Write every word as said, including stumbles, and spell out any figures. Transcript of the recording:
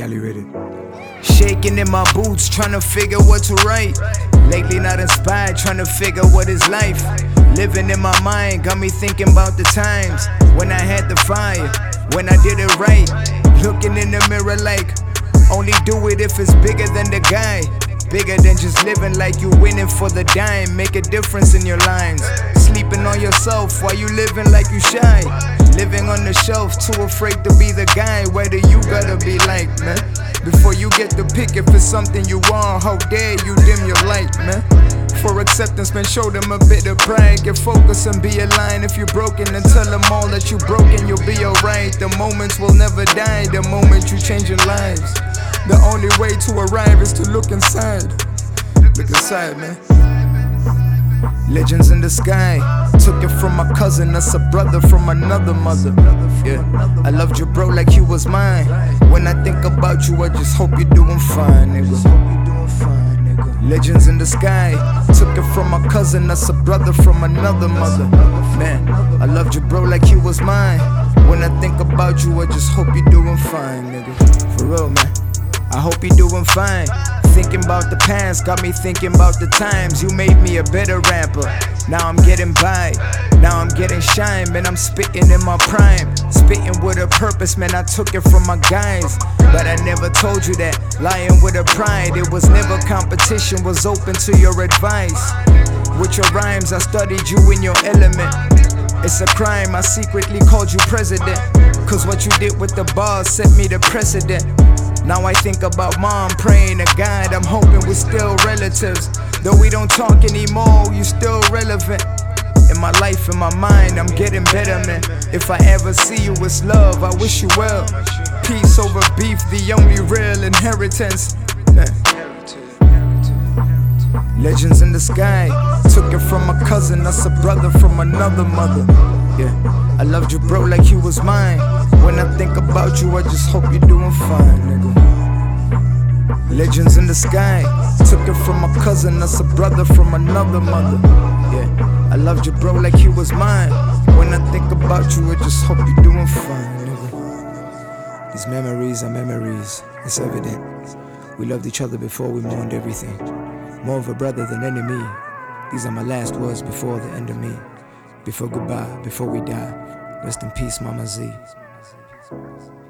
evaluated. Shaking in my boots, trying to figure what to write. Lately not inspired, trying to figure what is life. Living in my mind, got me thinking about the times when I had the fire, when I did it right. Looking in the mirror like, only do it if it's bigger than the guy. Bigger than just living like you winning for the dime. Make a difference in your lines. Sleeping on yourself while you living like you shy. Living on the shelf, too afraid to be the guy. Where do you gotta be like, man? Before you get to pick if it's something you want, how dare you dim your light, man? For acceptance, man, show them a bit of pride. Get focused and be aligned. If you're broken, then tell them all that you're broken, you'll be alright. The moments will never die, the moment you change your lives. The only way to arrive is to look inside. Look inside, man. Legends in the sky. Took it from my cousin, that's a brother from another mother. Yeah, I loved you, bro, like you was mine. When I think about you, I just hope you're doing fine, nigga. Legends in the sky. Took it from my cousin, that's a brother from another mother. Man, I loved you, bro, like you was mine. When I think about you, I just hope you're doing fine, nigga. For real, man. I hope you're doing fine. Thinking about the past, got me thinking about the times. You made me a better rapper. Now I'm getting by, now I'm getting shine. Man, I'm spitting in my prime. Spitting with a purpose, man, I took it from my guys. But I never told you that, lying with a pride. It was never competition, was open to your advice. With your rhymes, I studied you in your element. It's a crime, I secretly called you president. Cause what you did with the bars set me the precedent. Now I think about mom, praying to God, I'm hoping we're still relatives. Though we don't talk anymore, you still relevant. In my life, in my mind, I'm getting better, man. If I ever see you, it's love, I wish you well. Peace over beef, the only real inheritance. Man. Legends in the sky. Took it from my cousin, that's a brother from another mother. Yeah, I loved you, bro, like you was mine. When I think about you, I just hope you're doing fine, nigga. Legends in the sky. Took it from my cousin, that's a brother from another mother. Yeah, I loved you, bro, like you was mine. When I think about you, I just hope you're doing fine, nigga. These memories are memories, it's evident. We loved each other before we mourned everything. More of a brother than enemy. These are my last words before the end of me. Before goodbye, before we die. Rest in peace, Mama Z.